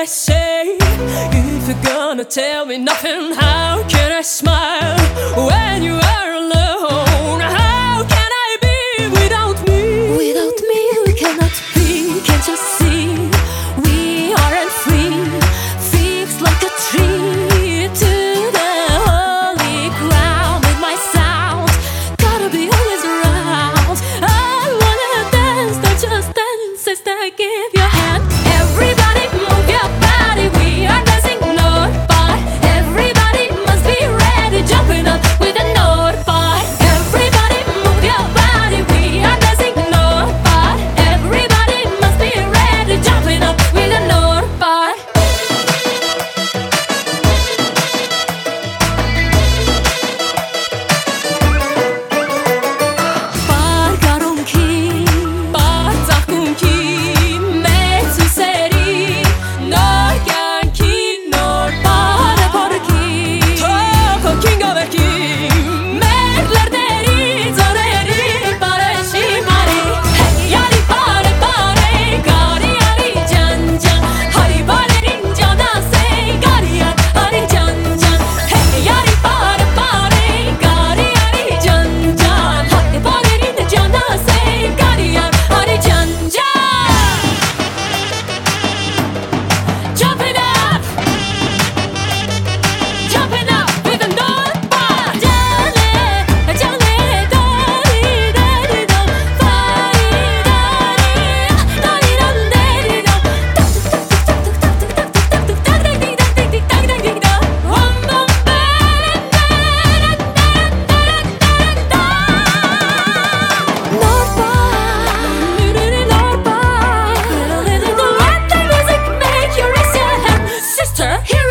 I say? If you're gonna tell me nothing, how can I smile when you are alone? How can I be without me? Without me we cannot be. Can't you see? We aren't free. Fixed like a tree to the holy ground. With my sound, gotta be always around. I wanna dance, not just dance. Sister, give your hand. Everybody move your body. We are dancing north by. Everybody must be ready, jumping up with a north by. Everybody move your body. We are dancing north by. Everybody must be ready, jumping up with a north by. Bargaron ki, barzakun ki, mezu seri, norgan ki, nor pare pare ki. Toko kinga veki. Merler deri, zoreri, pare shimari. Hey yari pare pare, gari yari jan jan. Hari balerin jana se, gari yari jan jan. Hey yari pare pare, gari yari jan jan. Hari balerin jana se, gari yari jan jan. Jumping up, jumping up with the north bar. Jale, jale, dari, dari, dum, dari, dari, dari, dum, dari, dum. Wum, bum, North bar, North bar. Let the music make you raise your hand. Sister, here